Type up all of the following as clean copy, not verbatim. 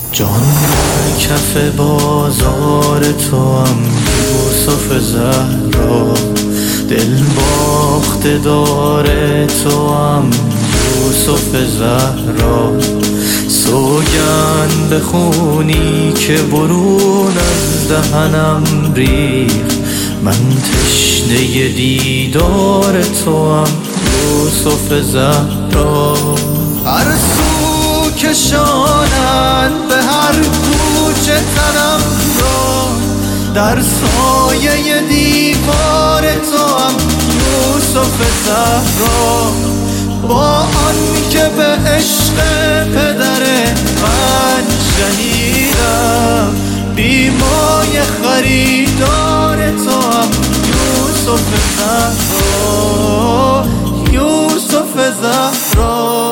جان در کف بازار تو هم یوسف زهرا، دل باخته داره تو هم یوسف زهرا. سوگند بخونی که برون از دهنم ریخ، من تشنه دیدار تو هم یوسف زهرا. هر سو کشانند به هر کوچه تنم را، در سایه دیوار تو هم یوسف زهرا. با آن که به عشق پدر من شهیدم، بی مایه خریدار تو هم یوسف زهرا، یوسف زهرا.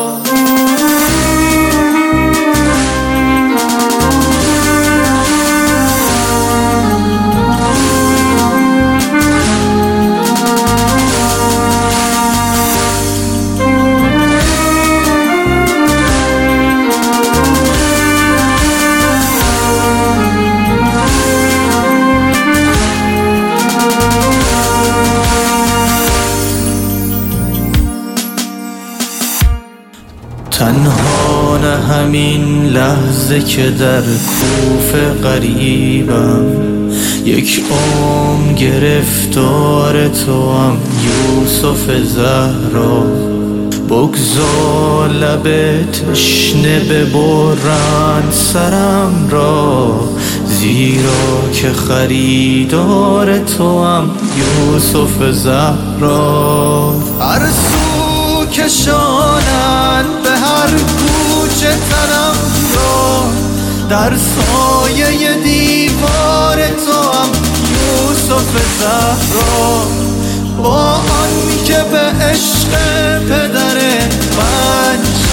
تنها نه همین لحظه که در کوفه غریبم، یک عمر گرفتار تو هم یوسف زهرا. بگذار لب تشنه ببرند سرم را، زیرا که خریدار تو هم یوسف زهرا. هر سو کشانند به هر کوچه تنم را، در سایه دیوار تو هم یوسف زهرا. با آن که به عشق پدر من